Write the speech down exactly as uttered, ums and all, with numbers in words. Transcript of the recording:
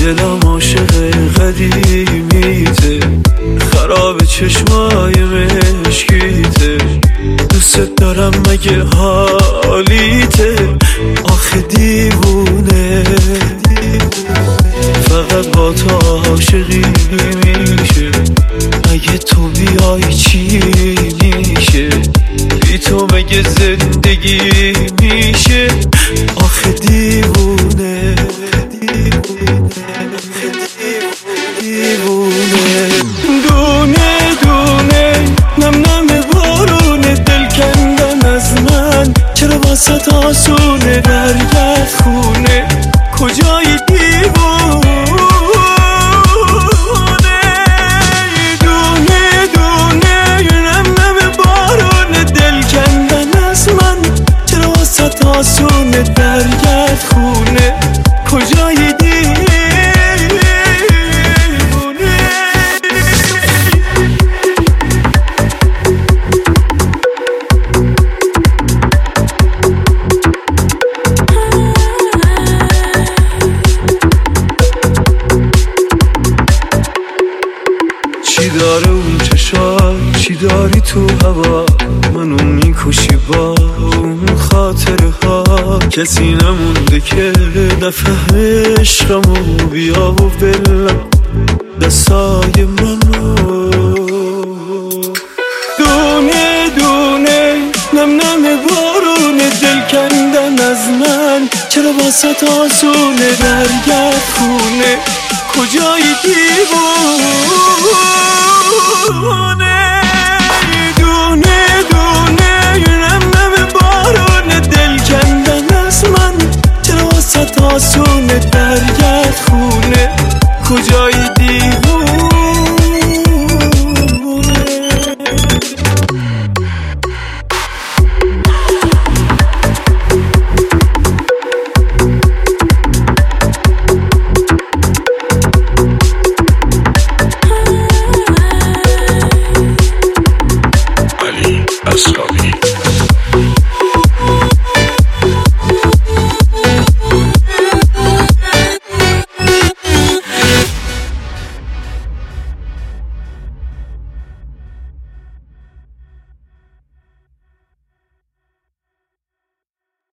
دلم عاشق قدیمیته، خراب چشمای مشکیته، دوست دارم مگه حالیته، آخه دیوونه فقط با تو عاشقی میشه، اگه تو بیای چی میشه، بی تو مگه زندگی میشه، آخه دیوونه دیوونه دونه دونه نم نم بارونه، دل کندن از من چرا واسه آسونه، برگرد خونه کجای دیوونه، دونه دونه نم نم بارونه، دل کندن از من چرا واسه آسونه، برگرد خونه کجای دیوونه. چی داره اون چشات، چی داری تو هوا، منو میکشی با اون خاطره ها، کسی نمونده که نفهم عشقمو بیا و بلم دستای منو، دونه دونه نم نم بارونه، دل کندن از من چرا واسه آسونه، برگرد خونه کجای دیوونه.